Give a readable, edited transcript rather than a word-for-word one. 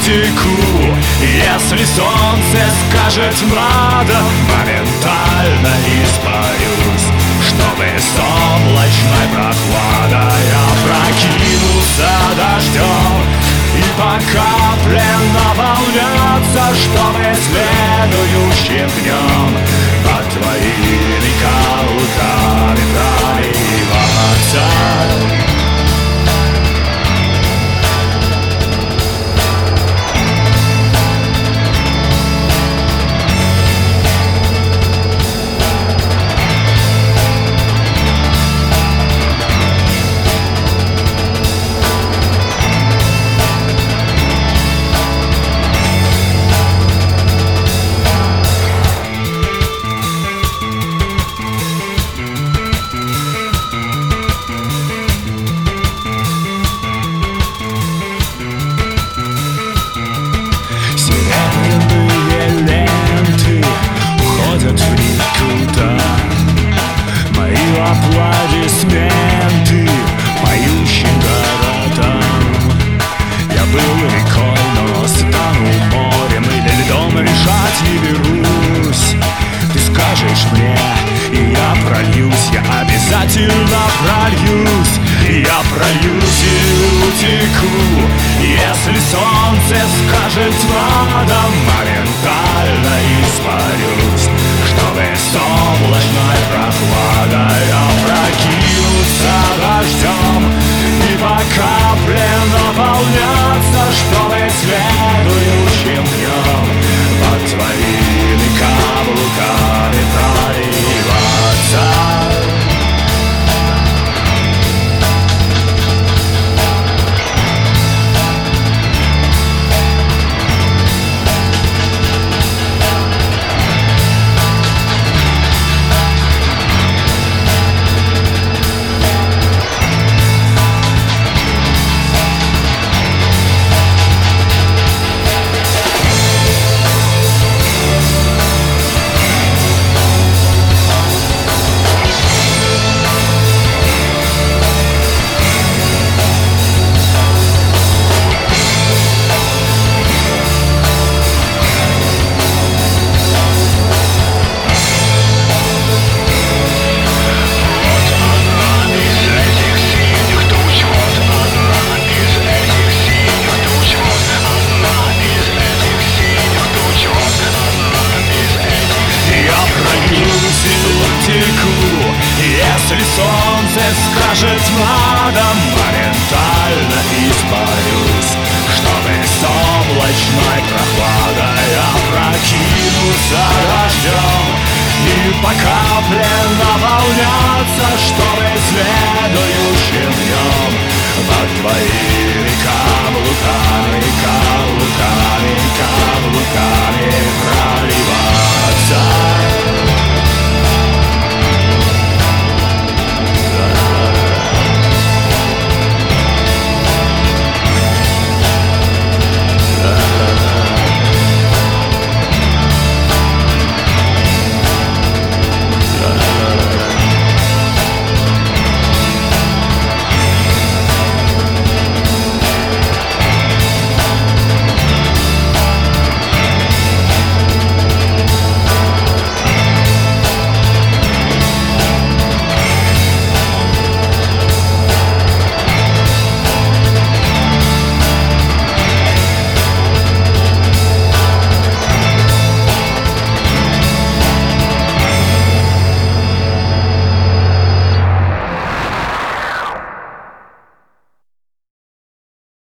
утеку. Если солнце скажет надо, моментально испарюсь, чтобы с облачной прохладой опрокинуться дождем и по капле наполняться, чтобы следующим днем под твоими каблуками проливаться. Аплодисменты поющим городам. Я был рекой, но стану морем, или льдом решать не берусь. Ты скажешь мне, и я прольюсь, я обязательно прольюсь. Я прольюсь и утеку. Если солнце скажет надо, моментально испарюсь, чтобы с облачной прохладой опрокинуться дождем и по капле наполняться, чтобы следующим днем под твоими каблуками проливаться. Если солнце скажет надо, моментально испарюсь, чтобы с облачной прохладой опрокинуться дождем и по капле наполняться, чтобы следующим днем под твоими каблуками, каблуками, каблуками